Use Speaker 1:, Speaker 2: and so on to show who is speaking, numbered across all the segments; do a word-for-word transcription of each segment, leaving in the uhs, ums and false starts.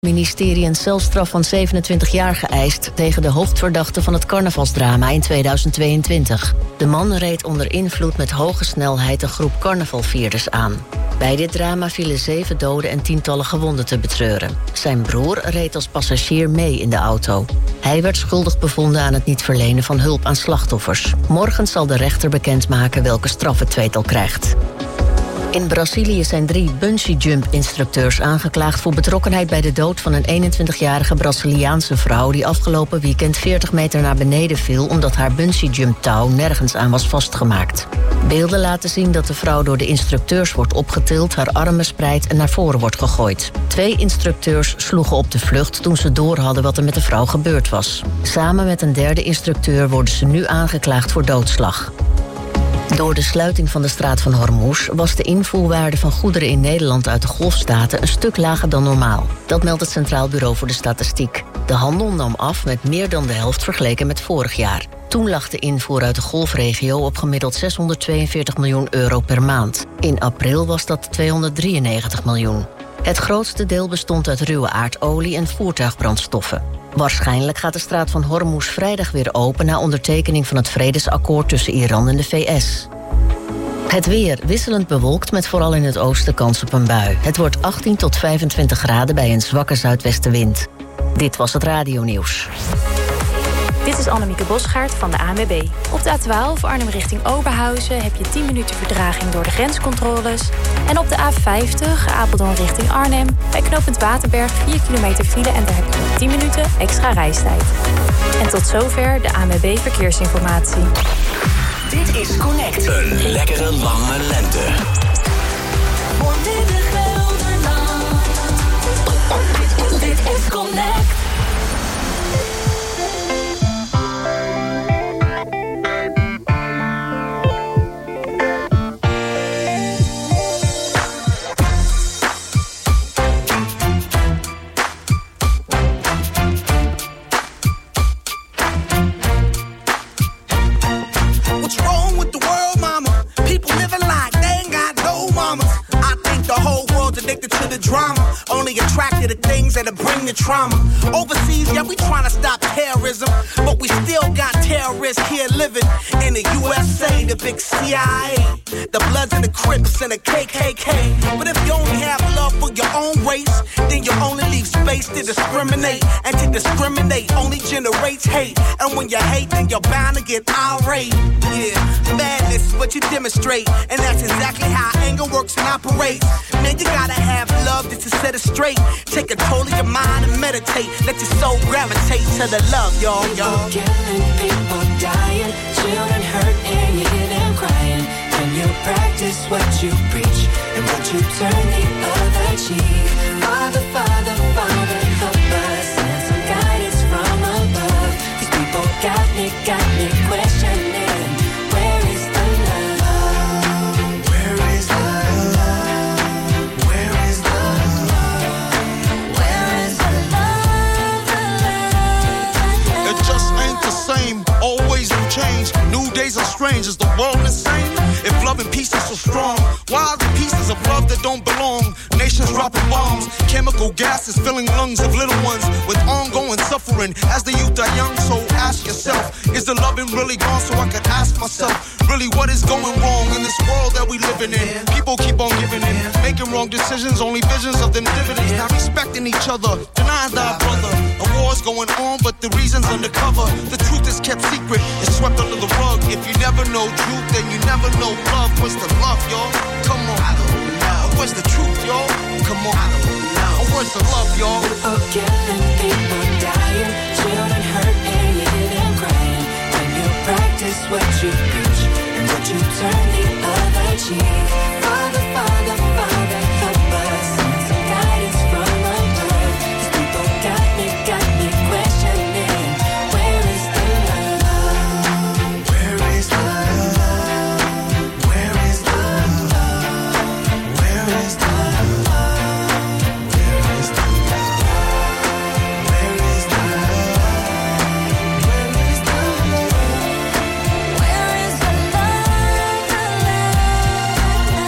Speaker 1: Het ministerie een celstraf van zevenentwintig jaar geëist tegen de hoofdverdachte van het carnavalsdrama in tweeduizend tweeëntwintig. De man reed onder invloed met hoge snelheid een groep carnavalvierders aan. Bij dit drama vielen zeven doden en tientallen gewonden te betreuren. Zijn broer reed als passagier mee in de auto. Hij werd schuldig bevonden aan het niet verlenen van hulp aan slachtoffers. Morgen zal de rechter bekendmaken welke straf het tweetal krijgt. In Brazilië zijn drie bungee-jump-instructeurs aangeklaagd voor betrokkenheid bij de dood van een eenentwintigjarige Braziliaanse vrouw die afgelopen weekend veertig meter naar beneden viel omdat haar bungee-jump-touw nergens aan was vastgemaakt. Beelden laten zien dat de vrouw door de instructeurs wordt opgetild, haar armen spreidt en naar voren wordt gegooid. Twee instructeurs sloegen op de vlucht toen ze doorhadden wat er met de vrouw gebeurd was. Samen met een derde instructeur worden ze nu aangeklaagd voor doodslag. Door de sluiting van de straat van Hormuz was de invoerwaarde van goederen in Nederland uit de Golfstaten een stuk lager dan normaal. Dat meldt het Centraal Bureau voor de Statistiek. De handel nam af met meer dan de helft vergeleken met vorig jaar. Toen lag de invoer uit de Golfregio op gemiddeld zeshonderdtweeënveertig miljoen euro per maand. In april was dat tweehonderddrieënnegentig miljoen. Het grootste deel bestond uit ruwe aardolie en voertuigbrandstoffen. Waarschijnlijk gaat de straat van Hormuz vrijdag weer open na ondertekening van het vredesakkoord tussen Iran en de V S. Het weer wisselend bewolkt met vooral in het oosten kans op een bui. Het wordt achttien tot vijfentwintig graden bij een zwakke zuidwestenwind. Dit was het radionieuws.
Speaker 2: Dit is Annemieke Bosgaard van de A N W B. Op de A twaalf Arnhem richting Oberhausen heb je tien minuten vertraging door de grenscontroles. En op de A vijftig Apeldoorn richting Arnhem bij knooppunt Waterberg vier kilometer file en daar heb je nog tien minuten extra reistijd. En tot zover de A N W B Verkeersinformatie.
Speaker 3: Dit is Connect. Een lekkere lange lente. Dit is Connect.
Speaker 4: Only attracted to things that'll bring the trauma. Overseas, yeah, we trying to stop terrorism, but we still got terrorists here living in the U S A, the big C I A, the Bloods and the Crips and the K K K. But if you only have love for your own race, then you only leave space to discriminate, and to discriminate only generates hate. And when you hate, then you're bound to get irate. Yeah, madness is what you demonstrate, and that's exactly how anger works and operates. Man, you gotta have love just to set it straight. Take control of your mind and meditate. Let your soul gravitate to the love, y'all, y'all.
Speaker 5: People killing, people dying, children hurt and you hear them crying. When you practice what you preach and what you turn the other cheek. Father, Father, Father, help us and some guidance from above. These people got me, got me questioning. Where is the love? Where is the love? Where is the love? Where is the love? The love?
Speaker 6: It just ain't the same. Always new change. New days are strange. Is the world insane? If love and peace is so strong, why are the pieces of love that don't belong? Nations dropping bombs, chemical gases filling lungs of little ones with ongoing suffering. As the youth are young, so ask yourself, is the loving really gone? So I can ask myself, really what is going wrong in this world that we living in? People keep on giving in, making wrong decisions, only visions of them dividends. Not respecting each other, denying thy brother. A war's going on, but the reason's undercover. The truth is kept secret, it's swept under the rug. If you never know truth, then you never know love. Where's the love, y'all? Come on. I don't know. Where's the truth, y'all? Come on. I don't know. Where's the love, y'all?
Speaker 5: People killing, people dying, children hurt and you hear them crying. When you practice what you preach and what you turn the other cheek. Father, Father, Father, help us and some guidance from above. These people got me, got me questioning. Where is the love? Where is the love? Where is the love? Where is the love? Where is the love? Where is the love? Where is the love? Where is the love?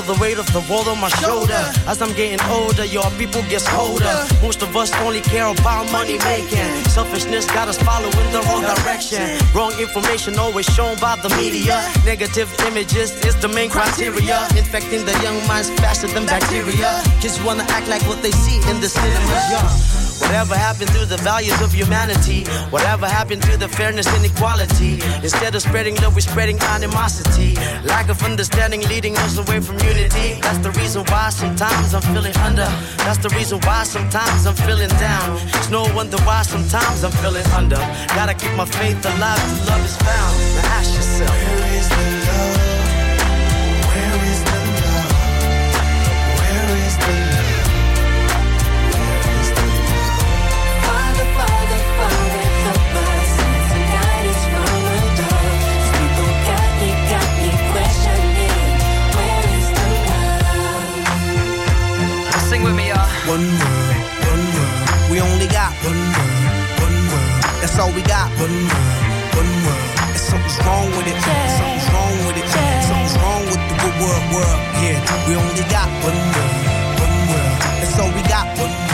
Speaker 7: the weight of the world on my shoulder. As I'm getting older, your people get older. Most of us only care about money making. Selfishness got us following the wrong direction. Wrong information always shown by the media. Negative images is the main criteria. Infecting the young minds faster than bacteria. Kids wanna act like what they see in the cinemas, yeah. Whatever happened to the values of humanity? Whatever happened to the fairness and equality? Instead of spreading love, we're spreading animosity. Lack of understanding leading us away from unity. That's the reason why sometimes I'm feeling under. That's the reason why sometimes I'm feeling down. It's no wonder why sometimes I'm feeling under. Gotta keep my faith alive till love is found. Now ask yourself, where is the love? Where is the love? Where is the love?
Speaker 8: Sing with me, y'all.
Speaker 4: One world, one world. We only got one world, one world. That's all we got. One world, one world. And something's wrong with it. Something's wrong with it. Something's wrong with the good world, world. Yeah, we only got one world, one world. That's all we got. One world.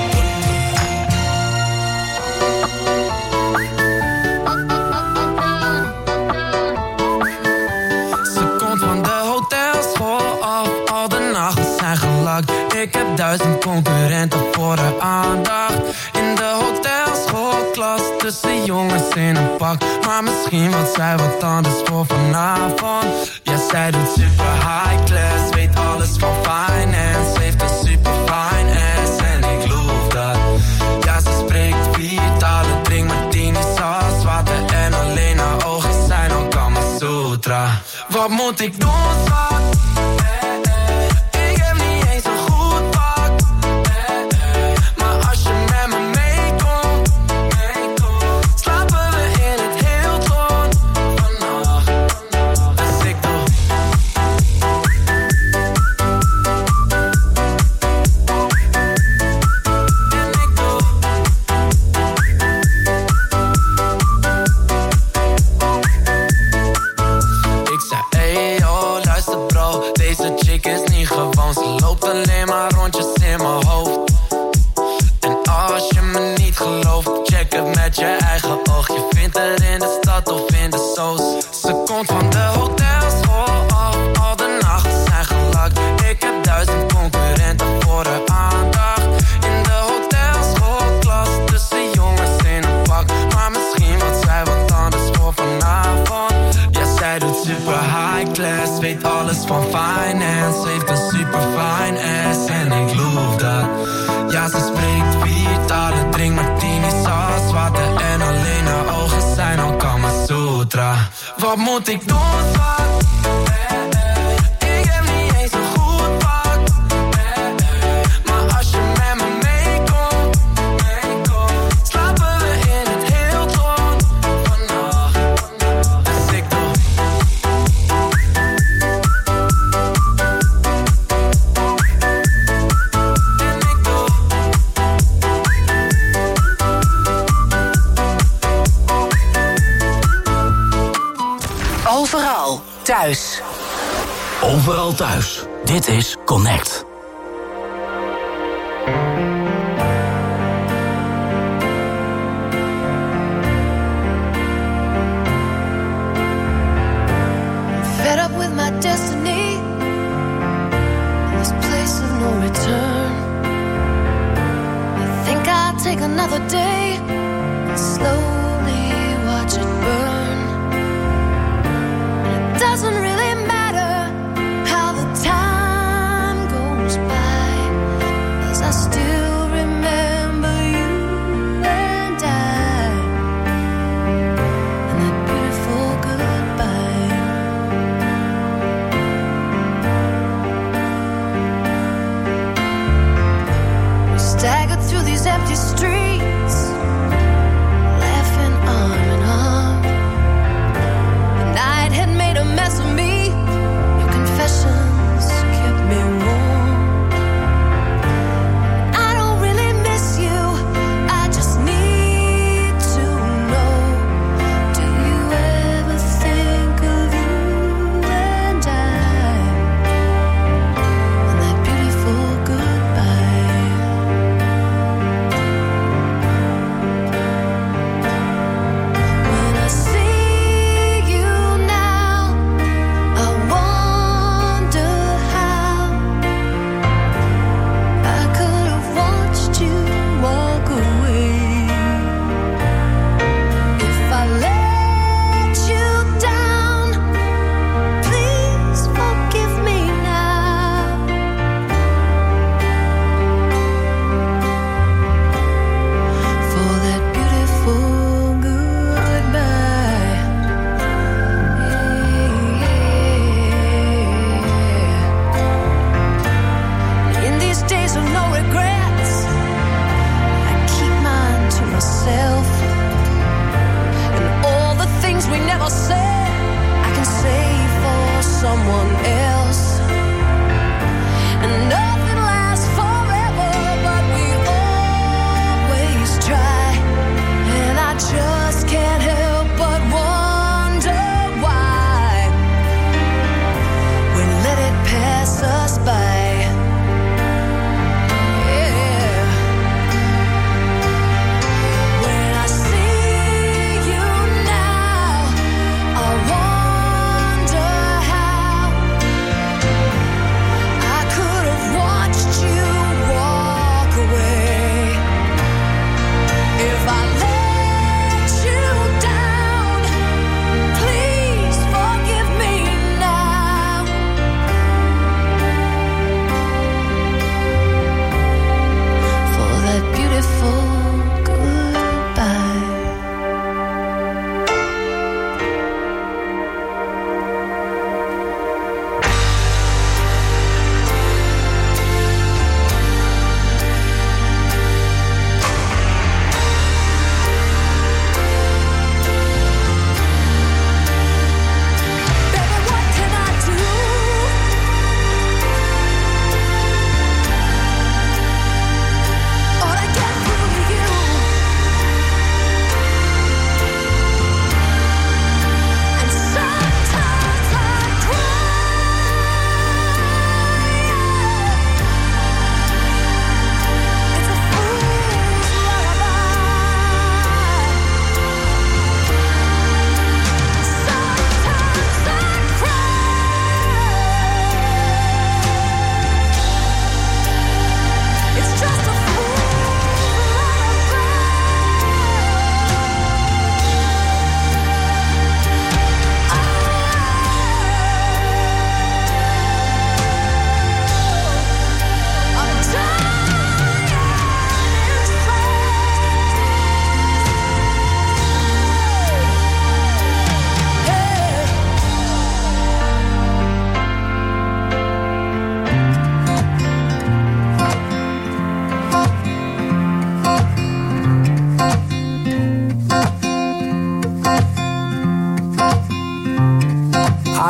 Speaker 9: Ik heb duizend concurrenten voor de aandacht. In de hotelschoolklas tussen jongens in een pak. Maar misschien wat zij wat anders voor vanavond. Ja, zij doet super high class, weet alles van finance. Heeft een super fine ass en ik loof dat. Ja, ze spreekt vier talen, drinkt martini, saus, water en alleen haar ogen zijn al Kama Sutra. Wat moet ik doen, schat? Wat moet ik doen, schat? Ik heb niet eens een goed pak. Maar als je met me meekomt, slapen we in het Hilton vannacht. Dus ik doe. En ik doe.
Speaker 3: Overal thuis. Overal thuis. Dit is Connect.
Speaker 5: Fed up with my destiny, this place of no return. I think I'll take another day and slowly watch it burn. Doesn't really matter how the time goes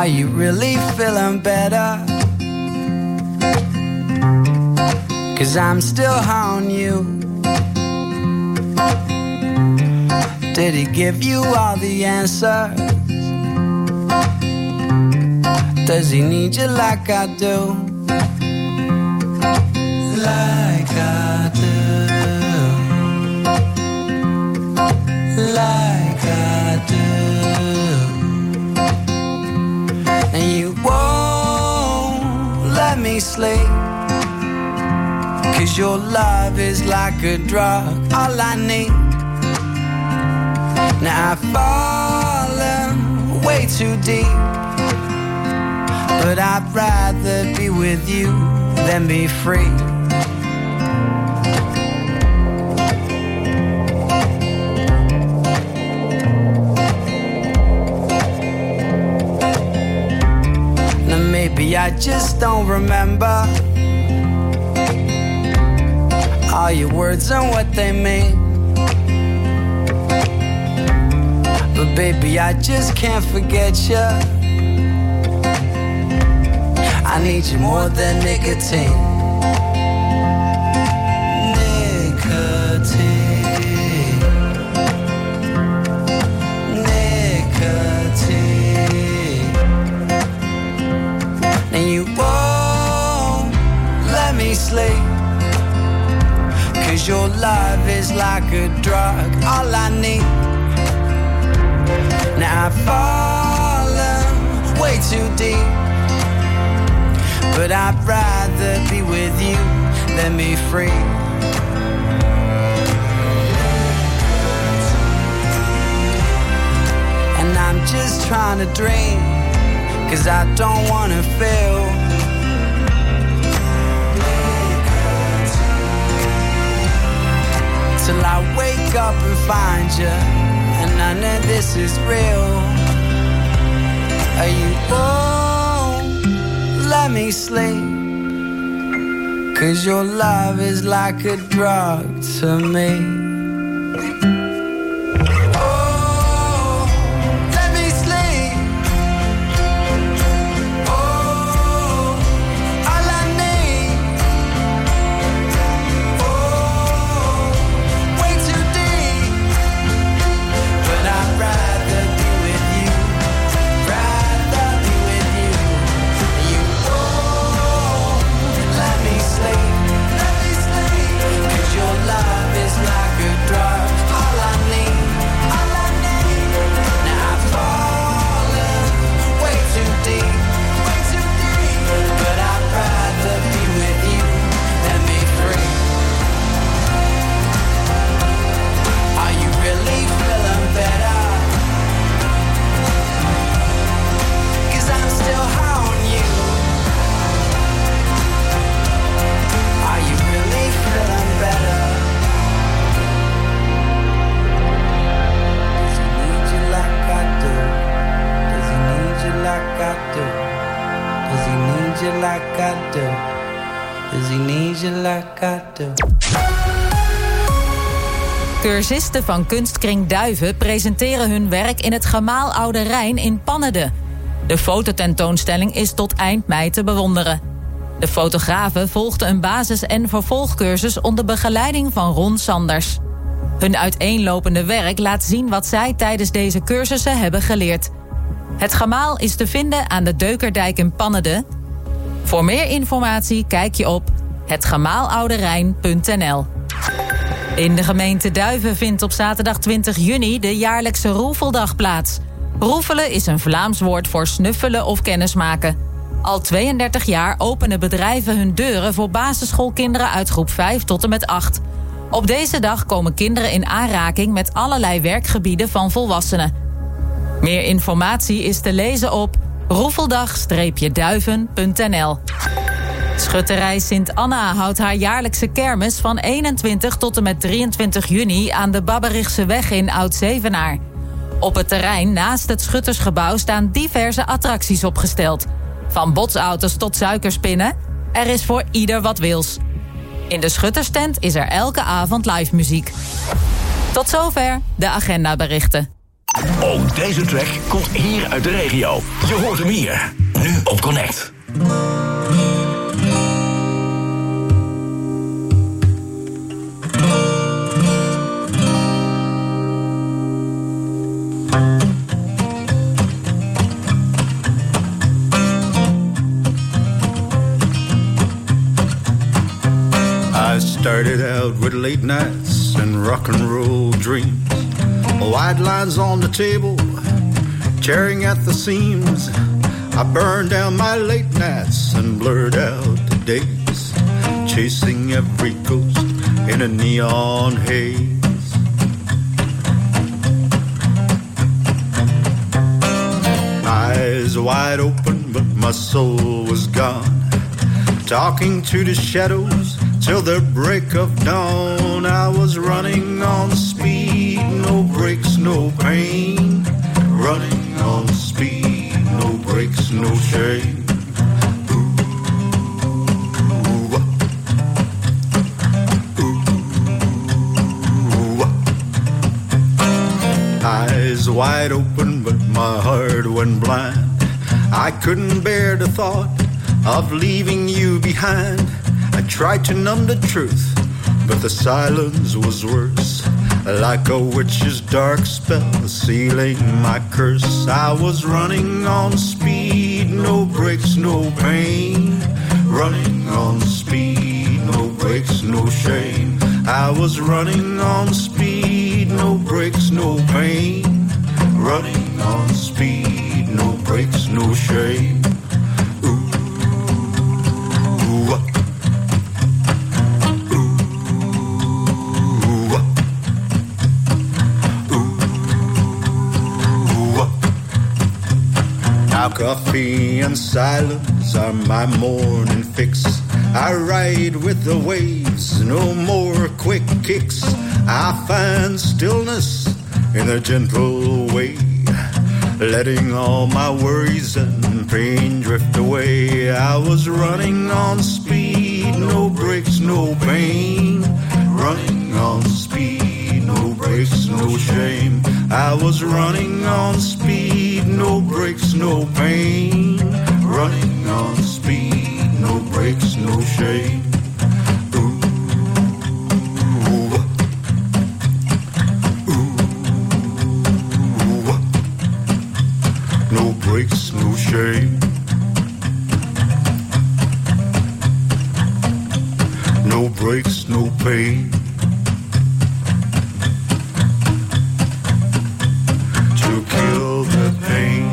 Speaker 10: Are you really feeling better? 'Cause I'm still on you. Did he give you all the answers? Does he need you like I do? Like I do. Like I do. And you won't let me sleep, 'cause your love is like a drug, all I need. Now I've fallen way too deep, but I'd rather be with you than be free. Now maybe I just don't remember all your words and what they mean, but baby, I just can't forget you. I need you more than nicotine. Nicotine. Nicotine. And you won't let me sleep, 'cause your love is like a drug, all I need. Now I've fallen way too deep, but I'd rather be with you than be free. And I'm just trying to dream, 'cause I don't wanna feel. Till I wake up and find you, and I know this is real. Are you won't let me sleep, 'cause your love is like a drug to me.
Speaker 11: Cursisten van Kunstkring Duiven presenteren hun werk in het Gemaal Oude Rijn in Pannede. De fototentoonstelling is tot eind mei te bewonderen. De fotografen volgden een basis- en vervolgcursus onder begeleiding van Ron Sanders. Hun uiteenlopende werk laat zien wat zij tijdens deze cursussen hebben geleerd. Het Gemaal is te vinden aan de Deukerdijk in Pannede. Voor meer informatie kijk je op het gemaalouderijn punt n l. In de gemeente Duiven vindt op zaterdag twintig juni de jaarlijkse Roefeldag plaats. Roefelen is een Vlaams woord voor snuffelen of kennismaken. Al tweeëndertig jaar openen bedrijven hun deuren voor basisschoolkinderen uit groep vijf tot en met acht. Op deze dag komen kinderen in aanraking met allerlei werkgebieden van volwassenen. Meer informatie is te lezen op roefeldag duiven punt n l. Schutterij Sint Anna houdt haar jaarlijkse kermis van eenentwintig tot en met drieëntwintig juni aan de Babberichseweg in Oud-Zevenaar. Op het terrein naast het Schuttersgebouw staan diverse attracties opgesteld. Van botsauto's tot suikerspinnen, er is voor ieder wat wils. In de Schutterstent is er elke avond live muziek. Tot zover de agendaberichten.
Speaker 3: Ook Ook deze track komt hier uit de regio. Je hoort hem hier, nu op Connect.
Speaker 12: Started out with late nights and rock and roll dreams. White lines on the table, tearing at the seams. I burned down my late nights and blurred out the days, chasing every ghost in a neon haze. Eyes wide open, but my soul was gone. Talking to the shadows till the break of dawn. I was running on speed, no brakes, no pain. Running on speed, no brakes, no shame. Ooh, ooh, ooh. Eyes wide open, but my heart went blind. I couldn't bear the thought of leaving you behind. I tried to numb the truth, but the silence was worse. Like a witch's dark spell sealing my curse. I was running on speed, no brakes, no pain. Running on speed, no brakes, no shame. I was running on speed, no brakes, no pain. Running on speed, no brakes, no shame. Now coffee and silence are my morning fix. I ride with the waves, no more quick kicks. I find stillness in a gentle way, letting all my worries and pain drift away. I was running on speed, no brakes, no pain. Running on speed, no brakes, no shame. I was running on speed, no brakes, no pain. Running on speed, no brakes, no shame. Ooh, ooh, ooh, no brakes, no shame. No brakes, no pain. To kill the pain.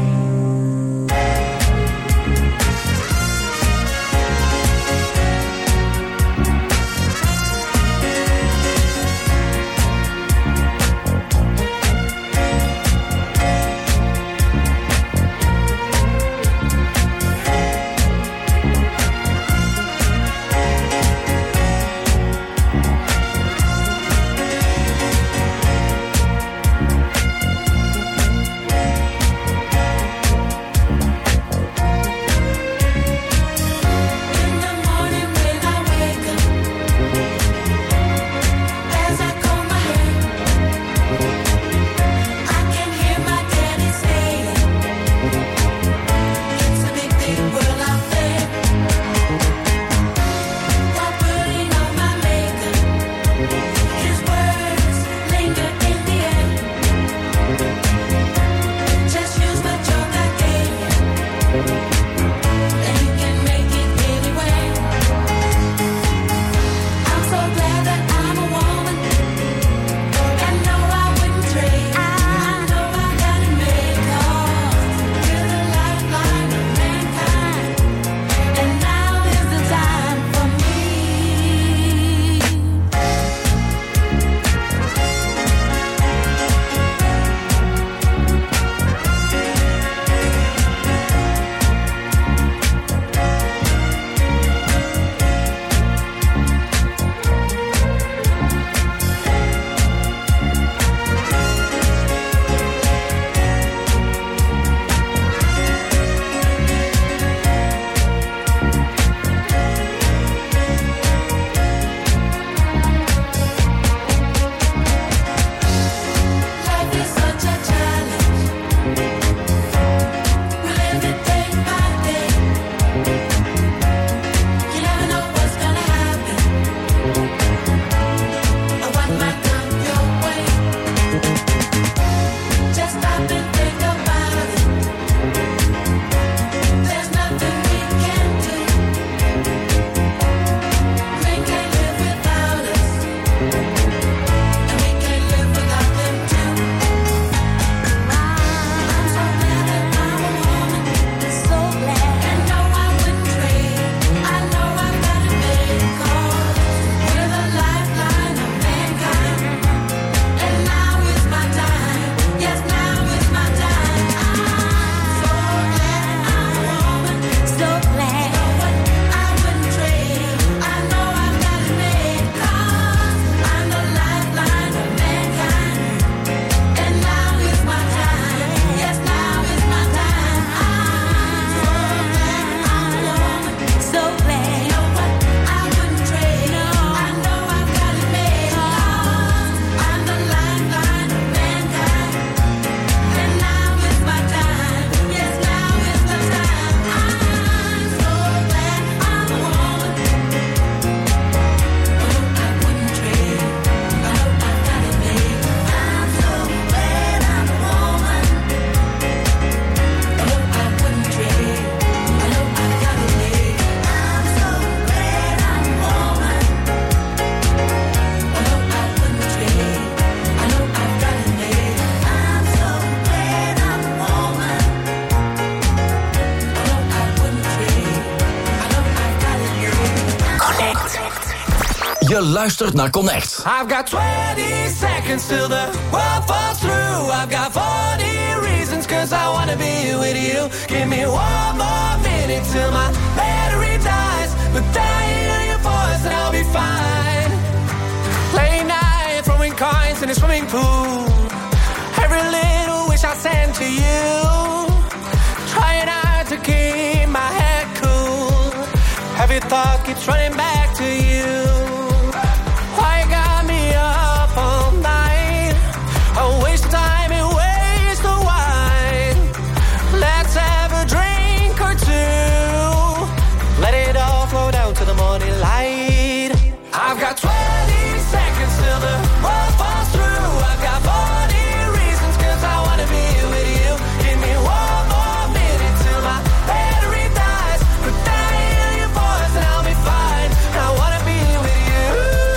Speaker 3: Je luistert naar Connect.
Speaker 10: I've got twenty seconds till the world falls through. I've got forty reasons cause I wanna be with you. Give me one more minute till my battery dies. But then I hear your voice and I'll be fine. Late night throwing coins in a swimming pool. Every little wish I send to you. Trying hard to keep my head cool. Every thought keeps running back to you. Why you got me up all night? I waste time and waste the wine. Let's have a drink or two. Let it all flow down to the morning light. I've got twenty seconds till the world falls through. I've got forty reasons cause I wanna be with you. Give me one more minute till my battery dies. But then I hear your voice and I'll be fine. I wanna be with you.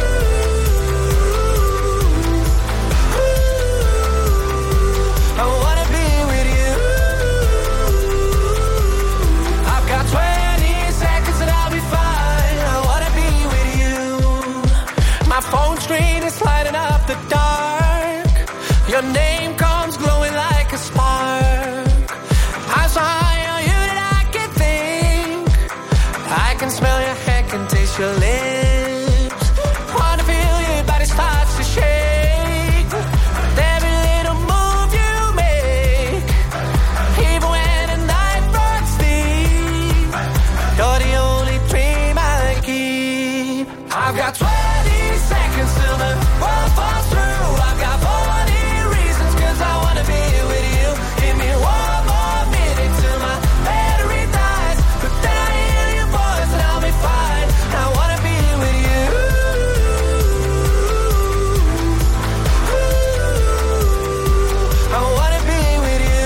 Speaker 10: I wanna be with you. I've got twenty seconds and I'll be fine. I wanna be with you. My phone screen is lighting up the dark. Your name comes glowing like a spark. I'm so high on you that I can think. I can smell your hair, can taste your lips. Wanna feel your body starts to shake. With every little move you make. Even when the night runs deep. You're the only dream I keep. I've got twenty seconds till the world falls through. I've got forty reasons cause I wanna be with you. Give me one more minute till my battery dies. But then I hear your voice and I'll be fine. I wanna be with you. I wanna be with you.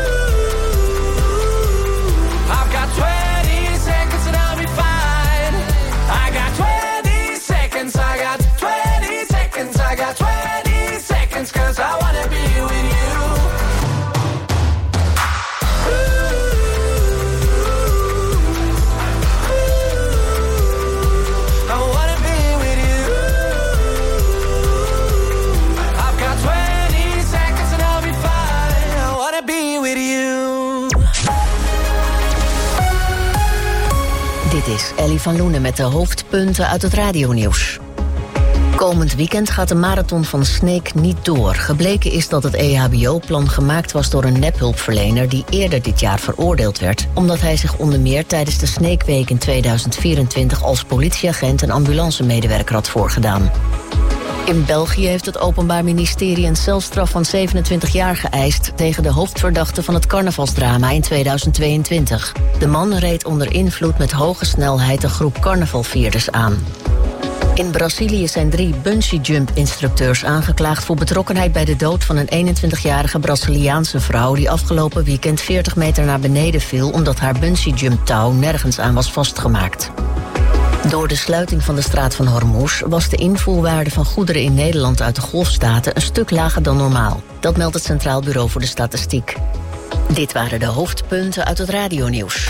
Speaker 10: I've got twenty seconds and I'll be fine. I got twenty seconds, I got twenty seconds, I got twenty seconds cause I wanna be with you. I wanna be with you. I've got twenty seconds and I'll be fine. I wanna be with you.
Speaker 1: Dit is Ellie van Loenen met de hoofdpunten uit het radionieuws. Komend weekend gaat de marathon van Sneek niet door. Gebleken is dat het E H B O-plan gemaakt was door een nephulpverlener die eerder dit jaar veroordeeld werd, omdat hij zich onder meer tijdens de Sneekweek in tweeduizend vierentwintig als politieagent en ambulancemedewerker had voorgedaan. In België heeft het Openbaar Ministerie een celstraf van zevenentwintig jaar geëist tegen de hoofdverdachte van het carnavalsdrama in tweeduizend tweeëntwintig. De man reed onder invloed met hoge snelheid een groep carnavalvierders aan. In Brazilië zijn drie bungee-jump-instructeurs aangeklaagd voor betrokkenheid bij de dood van een eenentwintigjarige Braziliaanse vrouw die afgelopen weekend veertig meter naar beneden viel omdat haar bungee-jump-touw nergens aan was vastgemaakt. Door de sluiting van de straat van Hormuz was de invoerwaarde van goederen in Nederland uit de Golfstaten een stuk lager dan normaal. Dat meldt het Centraal Bureau voor de Statistiek. Dit waren de hoofdpunten uit het radionieuws.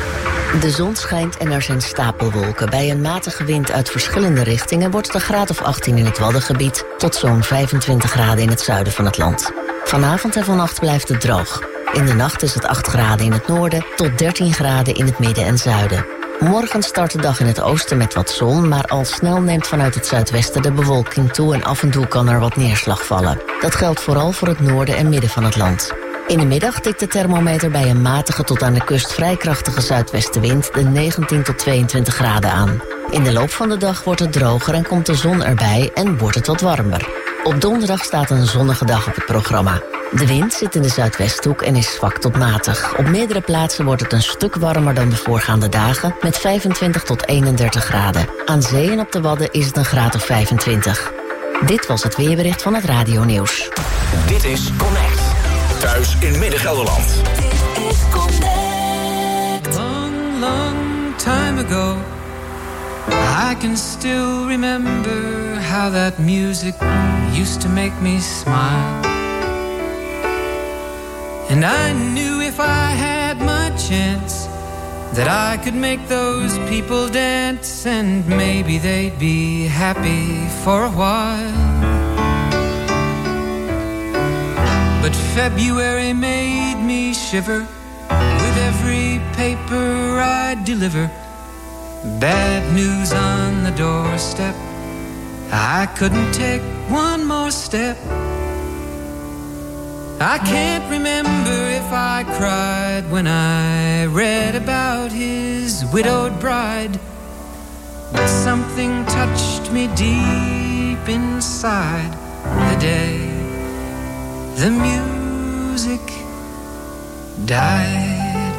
Speaker 1: De zon schijnt en er zijn stapelwolken. Bij een matige wind uit verschillende richtingen wordt het een graad of achttien in het Waddengebied tot zo'n vijfentwintig graden in het zuiden van het land. Vanavond en vannacht blijft het droog. In de nacht is het acht graden in het noorden tot dertien graden in het midden en zuiden. Morgen start de dag in het oosten met wat zon, maar al snel neemt vanuit het zuidwesten de bewolking toe en af en toe kan er wat neerslag vallen. Dat geldt vooral voor het noorden en midden van het land. In de middag tikt de thermometer bij een matige tot aan de kust vrij krachtige zuidwestenwind de negentien tot tweeëntwintig graden aan. In de loop van de dag wordt het droger en komt de zon erbij en wordt het wat warmer. Op donderdag staat een zonnige dag op het programma. De wind zit in de zuidwesthoek en is zwak tot matig. Op meerdere plaatsen wordt het een stuk warmer dan de voorgaande dagen met vijfentwintig tot eenendertig graden. Aan zee en op de Wadden is het een graad of vijfentwintig. Dit was het weerbericht van het radionieuws.
Speaker 3: Dit is Connect. Thuis in Midden-Gelderland.
Speaker 5: Dit is Connect.
Speaker 9: Long, long time ago, I can still remember how that music used to make me smile. And I knew if I had my chance that I could make those people dance, and maybe they'd be happy for a while. But February made me shiver with every paper I deliver. Bad news on the doorstep, I couldn't take one more step. I can't remember if I cried when I read about his widowed bride, but something touched me deep inside the day the music died.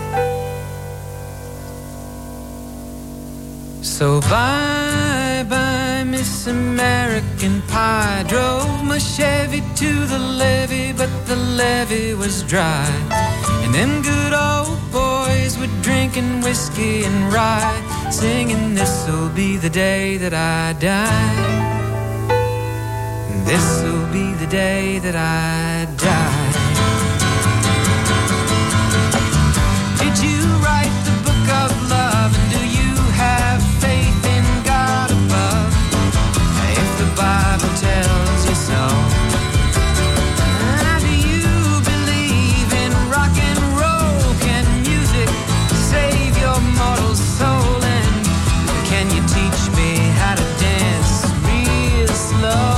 Speaker 9: So bye bye Miss American Pie. Drove my Chevy to the levee, but the levee was dry, and them good old boys were drinking whiskey and rye, singing this'll be the day that I die. This'll be the day that I die. Did you write the book of love, and do you have faith in God above? If the Bible tells you so, do you believe in rock and roll? Can music save your mortal soul? And can you teach me how to dance real slow?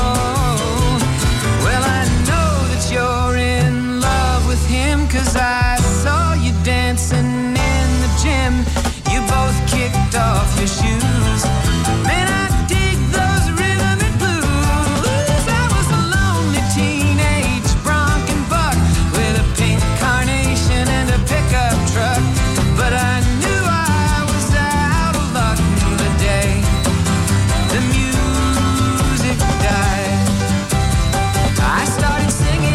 Speaker 9: You're in love with him, 'cause I saw you dancing in the gym. You both kicked off your shoes. Man, I dig those rhythm and blues. I was a lonely teenage bronc and buck with a pink carnation and a pickup truck, but I knew I was out of luck the day the music died. I started singing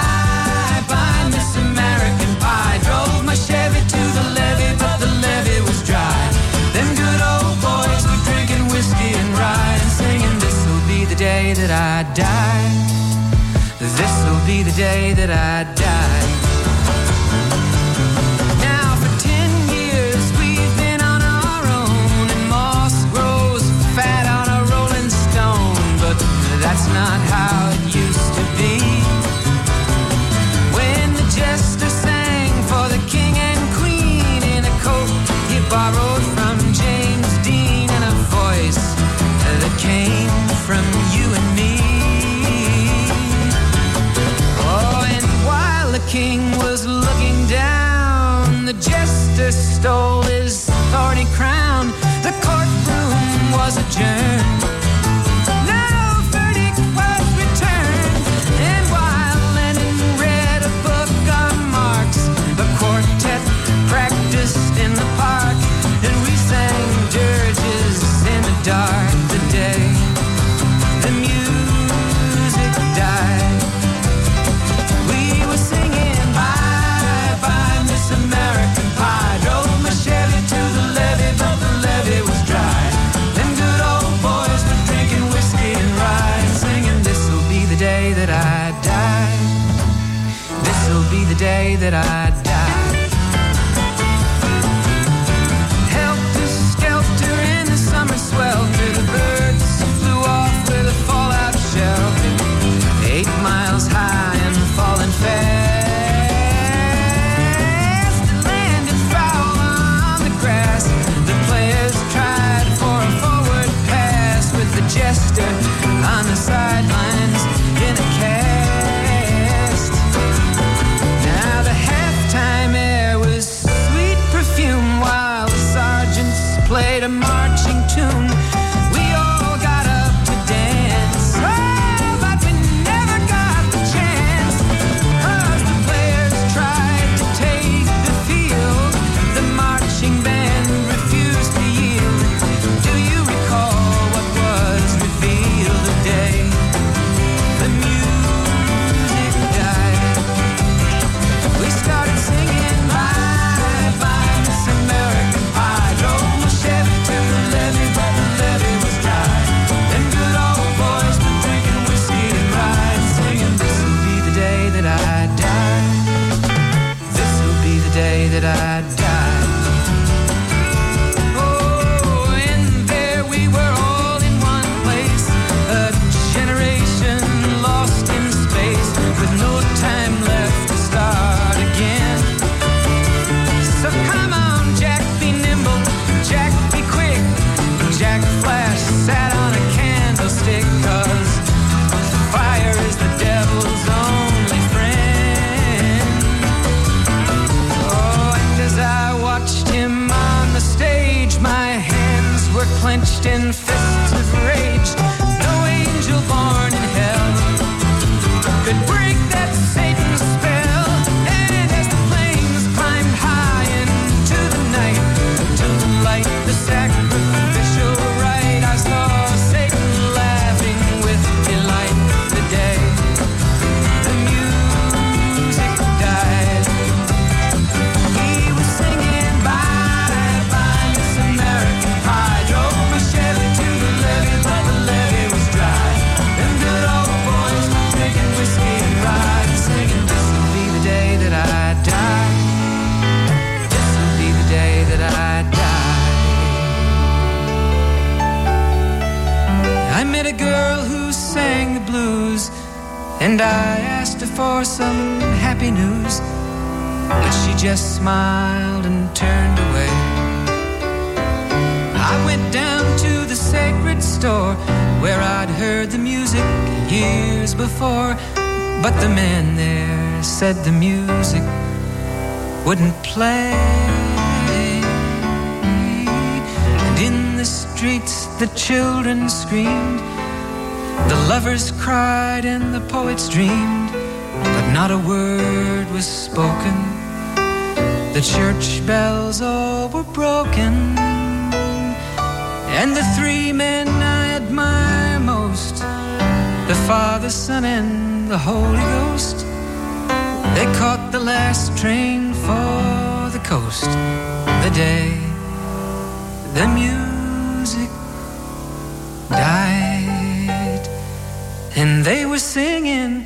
Speaker 9: that I die. This'll be the day that I die. Now for ten years we've been on our own, and moss grows fat on a rolling stone, but that's not how it used to be. When the jester sang for the king and queen in a coat he borrowed from James Dean, and a voice that came from you and me. Oh, and while the king was looking down, the jester stole his thorny crown. The courtroom was adjourned. No verdict was returned. And while Lenin read a book on Marx, the quartet practiced in the park, and we sang dirges in the dark the day the music died. We were singing bye bye Miss American Pie. Drove my Chevy to the levee, but the levee was dry. Them good old boys were drinking whiskey and rye, singing this'll be the day that I die. This'll be the day that I die. Helter skelter in the summer swelter, the birds flew off with a fallout shelter, eight miles high and falling fast. It landed foul on the grass. The players tried for a forward pass, with the jester on the sidelines in a cast. Now the halftime air was sweet perfume, while the sergeants played a marching tune. We all got up to dance, oh, but we never got the chance, 'cause the players tried to take the field. The marching band refused to yield. Do you recall what was revealed the day the music died? We started singing bye bye Miss American Pie. Drove my Chevy to the
Speaker 13: clenched in fists of rage. No angel born in hell could break that Satan's spell. And as the flames climbed high into the night, to light the sacrificial rite, I saw Satan laughing with delight the day the music died. He was singing bye bye Miss American Pie. Drove my Chevy to the levee, but the levee was dry. Them good old boys drinking whiskey and rye, singing this will be the day that I die. This will be the day that I die. I met a girl who sang the blues, and I asked her for some happy news, but she just smiled and turned away. I went down to the sacred store where I'd heard the music years before, but the man there said the music wouldn't play. And in the streets the children screamed, the lovers cried and the poets dreamed, but not a word was spoken. The church bells all were broken, and the three men I admire most, the Father, Son, and the Holy Ghost, they caught the last train for the coast the day the music died. And they were singing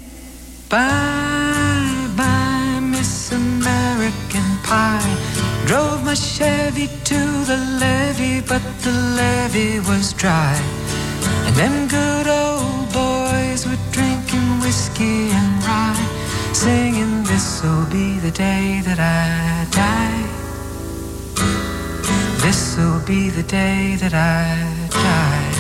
Speaker 13: bye bye Miss American Pie. Drove my Chevy to the levee, but the levee was dry. And them good old boys were drinking whiskey and rye, singing this'll be the day that I die. This'll be the day that I die.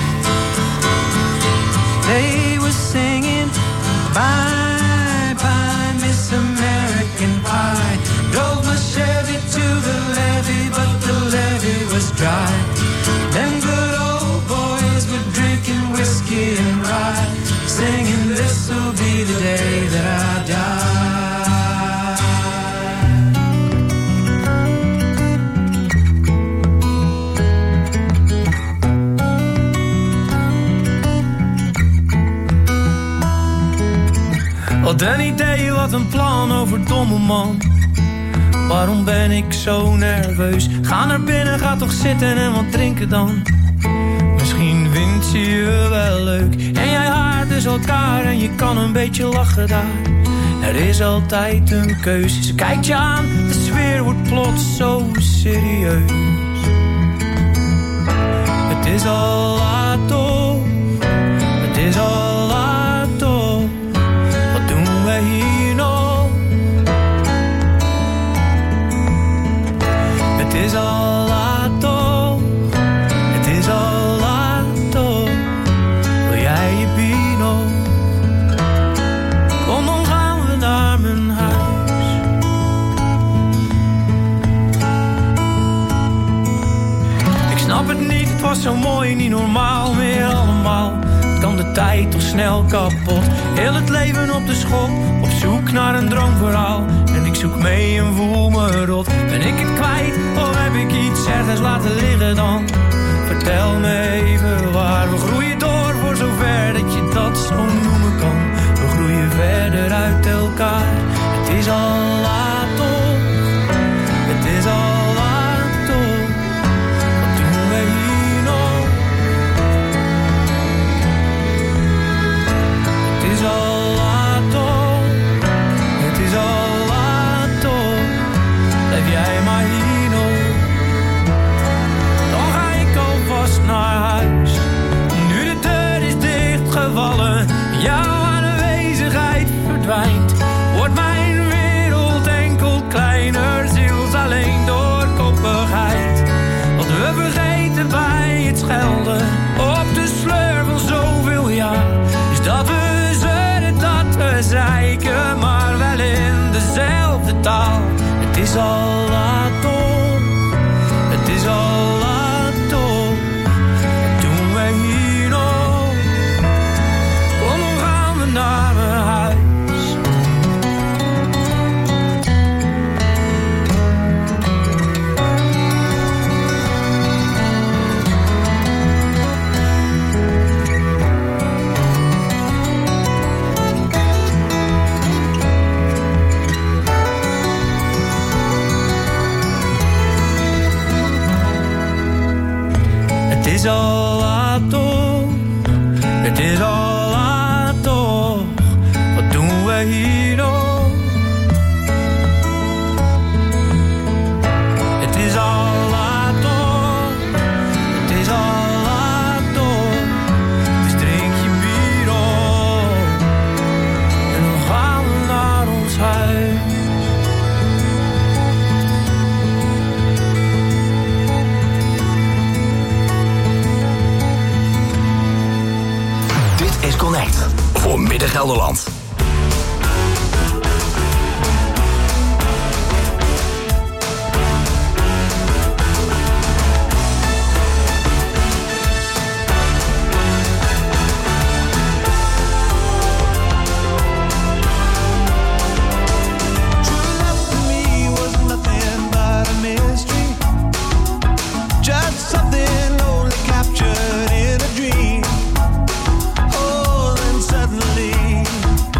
Speaker 13: They were singing bye bye Miss American Pie. Drove my Chevy to the levee, but the levee was dry. Them good old boys were drinking whiskey and rye, singing this'll be the day that I die.
Speaker 14: Wat een idee, wat een plan, over domme man. Waarom ben ik zo nerveus? Ga naar binnen, ga toch zitten en wat drinken dan. Misschien vindt ze je wel leuk en jij haart dus elkaar en je kan een beetje lachen daar. Er is altijd een keus. Ze kijkt je aan, de sfeer wordt plots zo serieus. Het is al laat toch, het is al laat toch. Wat doen wij hier nog? Het is al laat toch, het is al laat toch. Wil jij je bier nog? Kom, dan gaan we naar mijn huis. Ik snap het niet, het was zo mooi, niet normaal meer allemaal. Het kan de tijd toch snel kapot. Heel het leven op de schop, op zoek naar een droomverhaal. En ik zoek mee en voel me rot. Ben ik het kwijt of heb ik iets ergens laten liggen dan? Vertel me even waar. We groeien door voor zover dat je dat zo noemen kan. We groeien verder uit elkaar. Het is al laat toch, het is al laat toch. Wat doen we hier nog? Het is al laat toch, het is al laat toch. Blijf jij maar hier nog, dan ga ik alvast naar huis. Nu de deur is dichtgevallen, jouw aanwezigheid verdwijnt, wordt mijn wereld enkel kleiner, ziels alleen door koppigheid. Wat we vergeten bij het schelden op de sleur van zoveel jaar, is dat we zeuren, dat we zeiken, maar wel in dezelfde taal. Het is al laat toch, het is al laat toch. is al laat toch, het is al laat toch. Wat doen we hier nog? Het is al laat toch, het is al laat toch. Dus drink je bier op en dan gaan we naar ons huis.
Speaker 3: Dit is Connect voor Midden-Gelderland.
Speaker 5: Something only captured in a dream. Oh, then suddenly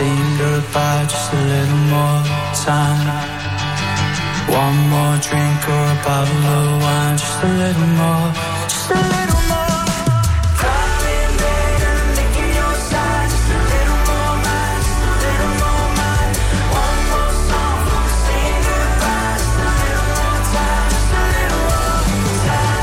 Speaker 14: saying goodbye just a little more time. One more drink or a bottle of wine, just a little more, just a little more. Darling, baby, I'm thinking your side, just a little more mine, just a little more mine. One more song, saying goodbye, just a little more time, just a little more time.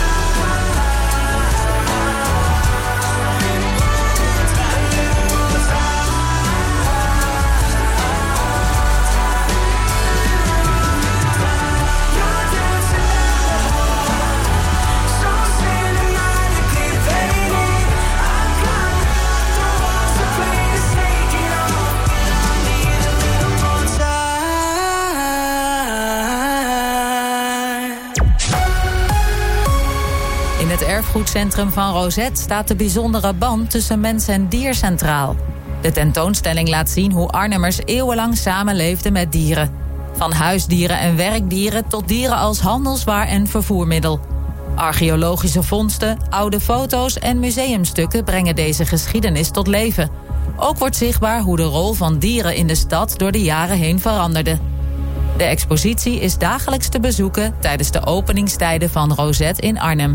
Speaker 11: In het erfgoedcentrum van Rosette staat de bijzondere band tussen mens en dier centraal. De tentoonstelling laat zien hoe Arnhemmers eeuwenlang samenleefden met dieren. Van huisdieren en werkdieren tot dieren als handelswaar en vervoermiddel. Archeologische vondsten, oude foto's en museumstukken brengen deze geschiedenis tot leven. Ook wordt zichtbaar hoe de rol van dieren in de stad door de jaren heen veranderde. De expositie is dagelijks te bezoeken tijdens de openingstijden van Rosette in Arnhem.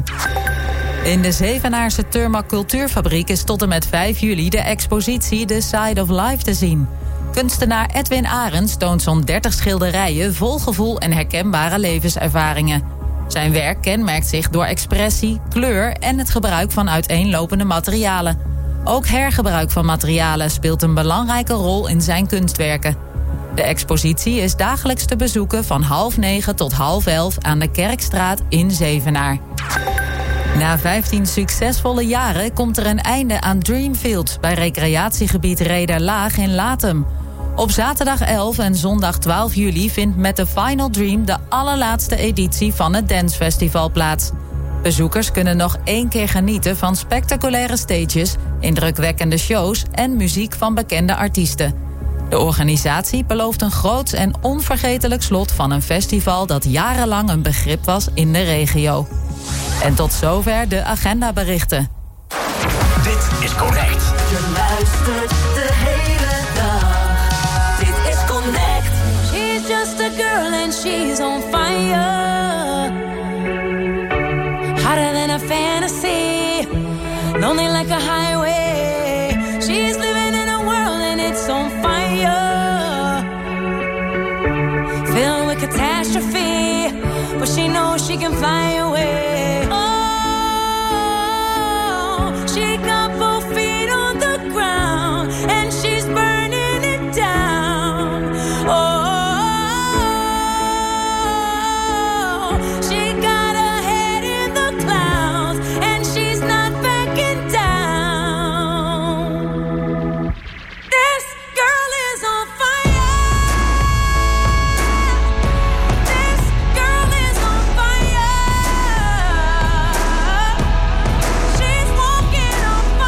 Speaker 11: In de Zevenaarse Turmak Cultuurfabriek is tot en met vijf juli de expositie The Side of Life te zien. Kunstenaar Edwin Arends toont zo'n dertig schilderijen vol gevoel en herkenbare levenservaringen. Zijn werk kenmerkt zich door expressie, kleur en het gebruik van uiteenlopende materialen. Ook hergebruik van materialen speelt een belangrijke rol in zijn kunstwerken. De expositie is dagelijks te bezoeken van half negen tot half elf aan de Kerkstraat in Zevenaar. Na vijftien succesvolle jaren komt er een einde aan Dreamfield bij recreatiegebied Rederlaag in Latem. Op zaterdag elf en zondag twaalf juli vindt met The Final Dream de allerlaatste editie van het Dancefestival plaats. Bezoekers kunnen nog één keer genieten van spectaculaire stages, indrukwekkende shows en muziek van bekende artiesten. De organisatie belooft een groots en onvergetelijk slot van een festival dat jarenlang een begrip was in de regio. En tot zover de agendaberichten.
Speaker 3: Dit is Connect.
Speaker 5: Je luistert de hele dag. Dit is Connect.
Speaker 15: She's just a girl and she's on fire. Hotter than a fantasy. Lonely like a highway. She's living in a world and it's on fire. Filled with catastrophe. But she knows she can fly away. Oh, she got both feet on the ground and she's burning it down. Oh, she got her head in the clouds and she's not backing down. This girl is on fire. She's walking on fire.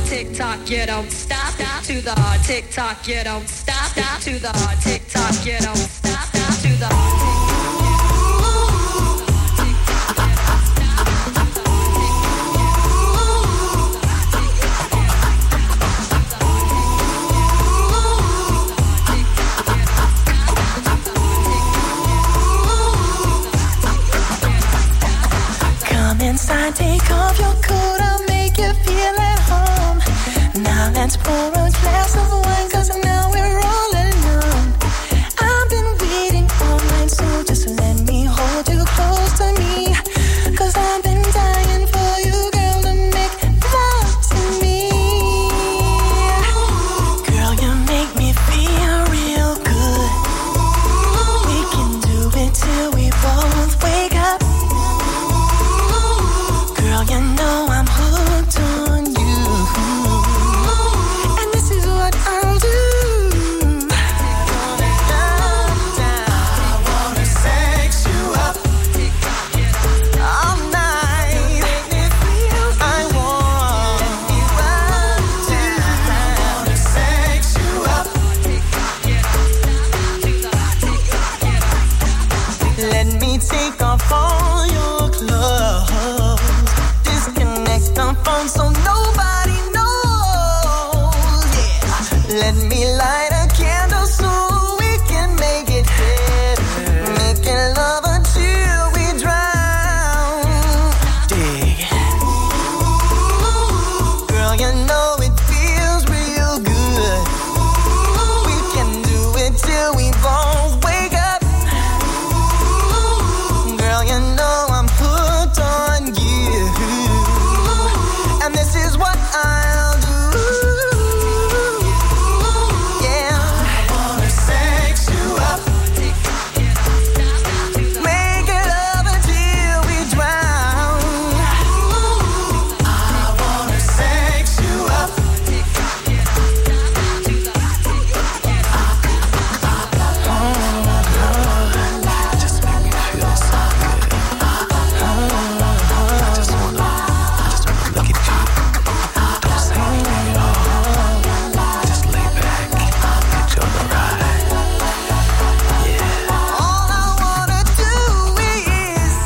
Speaker 16: tick tock, you don't stop, stop to the hard tick tock, you don't stop, stop to the hard tick tock, you don't stop, stop to the hard tick tock.
Speaker 5: Inside, take off your coat, I'll make you feel at home. Now let's pour a glass of wine, cause now we're all alone. I've been waiting all night, so just let me hold you close to me. Cause I've been dying for you, girl, to make love to me. Girl, you make me feel real good. We can do it till we both wake up. You know I'm hooked on you, and this is what I'll do. I wanna sex you up all night. I want you up to. I wanna sex you up. Let me take off all your clothes. The phone so nobody knows. Yeah. Let me light a candle so we can make it better. Making love until we drown. Dig. Girl, you know it feels real good. We can do it till we both wake up. Girl, you know I'm hooked on you. And this is what I'll do. Yeah. I wanna sex you up. Make it love until we drown. I wanna sex you up. Just make me feel so good. I just wanna, I just wanna look at you. Don't say anything at all. Just lay back, enjoy the ride. Yeah. All I wanna do is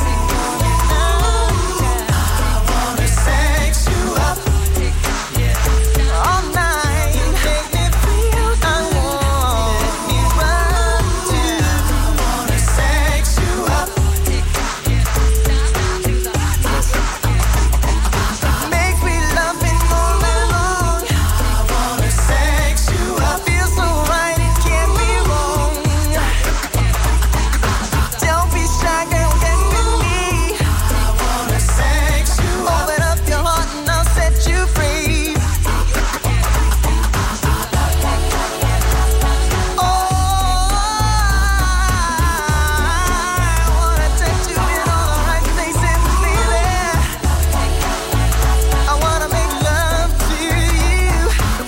Speaker 5: I wanna sex you up all night. Make me feel I want me run to. I wanna sex you up. Makes me love it all along. I wanna sex you up. Feel so right, it can't be wrong. Don't be shy, girl, get with me. I wanna sex you up. Open up your heart and I'll set you free. Oh, I wanna touch you in all the right places, baby. I wanna make love to you.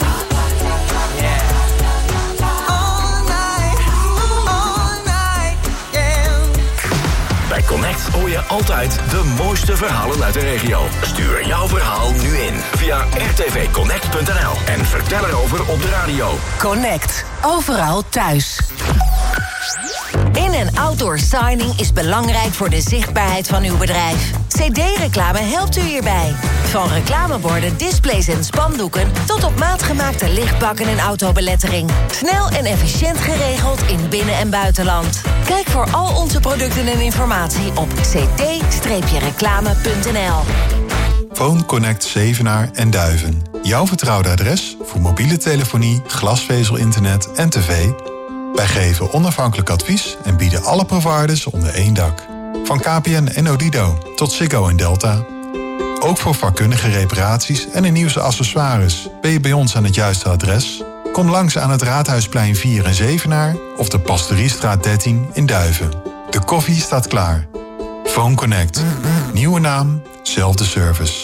Speaker 5: All night, all night, yeah.
Speaker 3: Bij Connect hoor je altijd de mooiste verhalen uit de regio. Stuur jouw verhaal nu in via r t v connect punt n l en vertel erover op de radio.
Speaker 17: Connect. Overal thuis. In- en outdoor signing is belangrijk voor de zichtbaarheid van uw bedrijf. C D-reclame helpt u hierbij. Van reclameborden, displays en spandoeken tot op maat gemaakte lichtbakken en autobelettering. Snel en efficiënt geregeld in binnen- en buitenland. Kijk voor al onze producten en informatie op c d reclame punt n l.
Speaker 18: Phone Connect Zevenaar en Duiven. Jouw vertrouwde adres voor mobiele telefonie, glasvezel-internet en tv. Wij geven onafhankelijk advies en bieden alle providers onder één dak. Van K P N en Odido tot Ziggo en Delta. Ook voor vakkundige reparaties en een nieuwste accessoires ben je bij ons aan het juiste adres. Kom langs aan het Raadhuisplein vier in Zevenaar of de Pastoriestraat dertien in Duiven. De koffie staat klaar. Phone Connect. Nieuwe naam, zelfde service.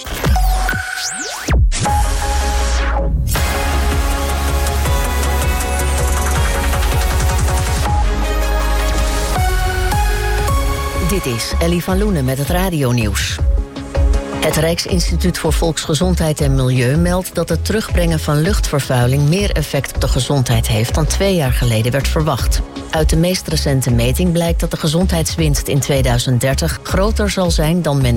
Speaker 1: Dit is Ellie van Loenen met het radionieuws. Het Rijksinstituut voor Volksgezondheid en Milieu meldt dat het terugbrengen van luchtvervuiling meer effect op de gezondheid heeft dan twee jaar geleden werd verwacht. Uit de meest recente meting blijkt dat de gezondheidswinst in tweeduizend dertig groter zal zijn dan men